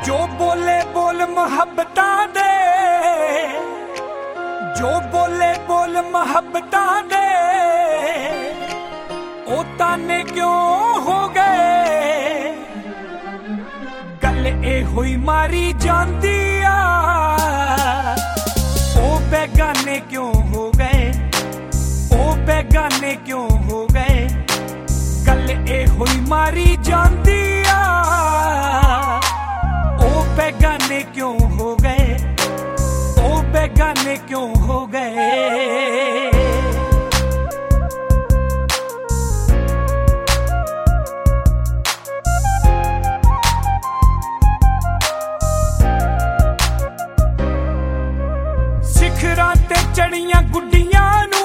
जो बोले बोल मुहब्बतां दे, जो बोले बोल मुहब्बतां दे, ओ ताने क्यों हो गए। गल ए हुई मारी जांदी आ, ओ बेगाने क्यों हो गए, ओ बेगाने क्यों हो गए। गल ए हुई मारी जांदी आ, ओ बेगाने क्यों हो गए, ओ बेगाने क्यों हो गए। सिखरां ते चढ़ियां गुड्डियां नू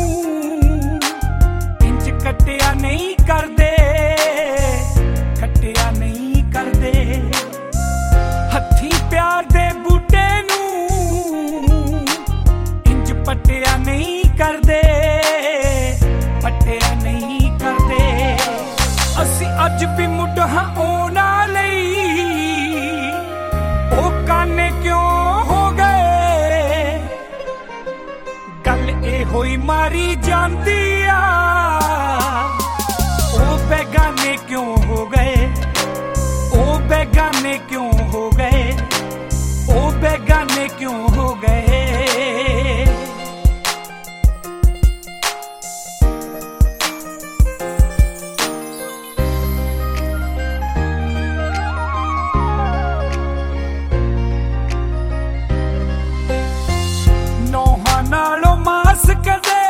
इंज कट्टिया नहीं करदे, कट्टिया नहीं करदे। हत्थी प्यार दे बूटे नू इंज पट्टिया नहीं करदे, पट्टिया नहीं करदे। असी अज भी मुड हां ओना लई, ओ काने क्यों हो गए। गल ए होई मारी जांदी आ, ओ बेगाने क्यों हो गए, ओ बेगाने क्यों हो गए, ओ बेगाने क्यों हो गए। नौहां नालों मास कदे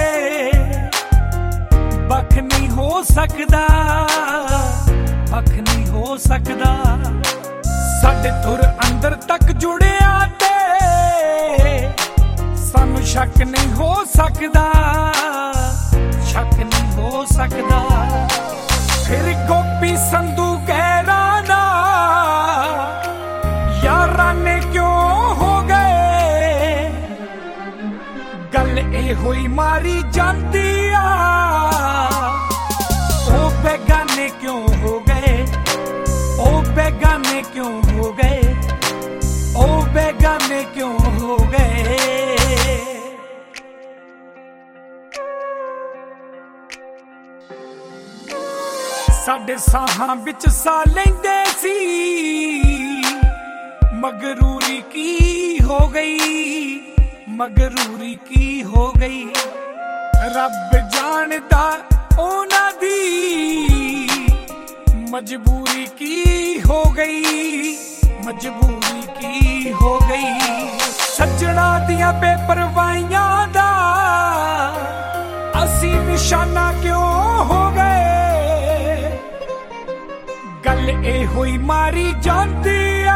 बख नहीं हो सकदा, बख नहीं हो सकदा। साडे तुर अंदर तक जुड़िया ते सानू शक नहीं हो सकदा, शक नहीं हो सकदा। फिर गोपी संधू गहराना याराने क्यों हो गए। गल ए हुई मारी जांदी आ, ओ बेगाने क्यों हो गए, ओ बेगाने क्यों हो गए, ओ बेगाने क्यों हो गए। साडे साहां विच सा लैंदे सी, मगरूरी की हो गई, मगरूरी की हो गई। रब जानदा ओना दी मजबूरी की हो गई, मजबूरी की हो गई। सज्जणा दियां बेपरवाहियां दा असी निशाना क्यों हो गए। गल ए हुई मारी जांदी आ,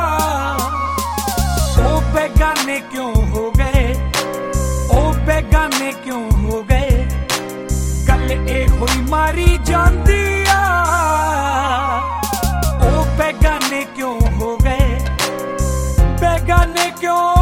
ओ बेगाने क्यों हो गए, ओ बेगाने क्यों हो गए। गल ए हुई मारी जांदी आ, ओ बेगाने क्यों हो गए, बेगाने क्यों